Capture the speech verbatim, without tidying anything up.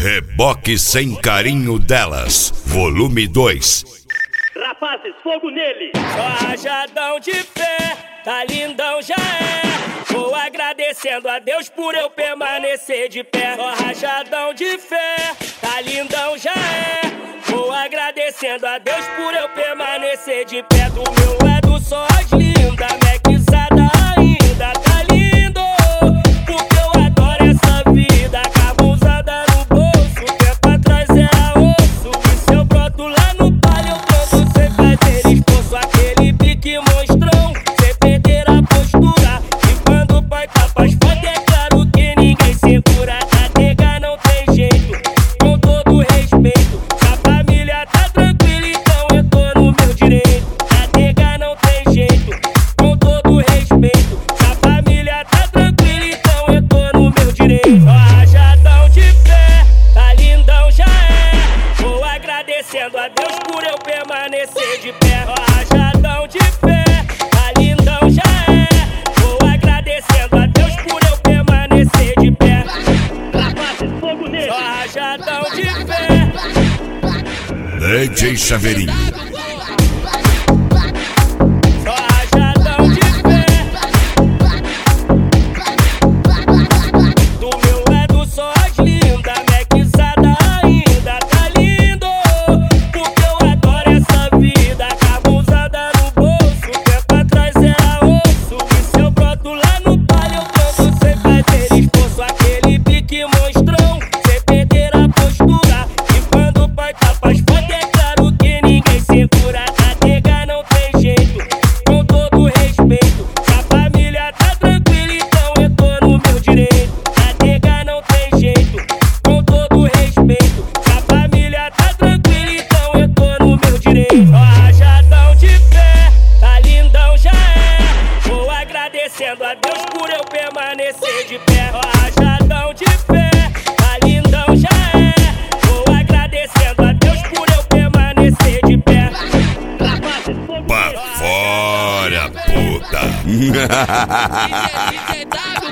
Reboque Sem Carinho Delas, volume dois. Rapazes, fogo nele! Só rajadão de fé, tá lindão já é. Vou agradecendo a Deus por eu permanecer de pé. Só rajadão de fé, tá lindão já é. Vou agradecendo a Deus por eu permanecer de pé. Do meu lado só as lindas, mequizada ainda tá lindo. Porque eu adoro essa vida, carro usada no bolso, tempo atrás era osso. E se eu broto lá no palio, eu pronto sem fazer esforço. Aquele pique monstrão, sem perder a postura. E quando o pai tá faz foto, é claro que ninguém segura. A nega não tem jeito, com todo respeito. Se a família tá tranquila, então eu tô no meu direito. A nega não tem jeito, com todo respeito. Se a família tá tranquila, então eu tô no meu direito. Ó, rajadão de fé, tá lindão já é. Vou agradecendo a Deus por eu permanecer de pé. Ó, rajadão de fé, tá lindão já é. Vou agradecendo a Deus por eu permanecer de pé. Rapazes, fogo nele! Só rajadão de fé. D J Chaveirinho. Só rajadão de fé. Do meu lado só as lindas, mequizada ainda tá lindo. Porque eu adoro essa vida, carro usada no bolso, tempo atrás era osso. E se eu broto lá no palio, eu pronto sem fazer esforço. Aquele pique monstrão, sem perder a postura. E quando o pai tá faz foto, é claro que ninguém segura. A nega não tem jeito, com todo respeito. Se a família tá tranquila, então eu tô no meu direito. A nega não tem jeito, com todo respeito. Se a família tá tranquila, então eu tô no meu direito. Ó, rajadão de fé, tá lindão já é. Vou agradecendo a Deus por eu permanecer de pé. Ó, rajadão de fé, tá lindão já é. Vou agradecendo a Deus por eu permanecer de pé. Rapazes, fogo Pra nele! fora, puta. D J, D J W.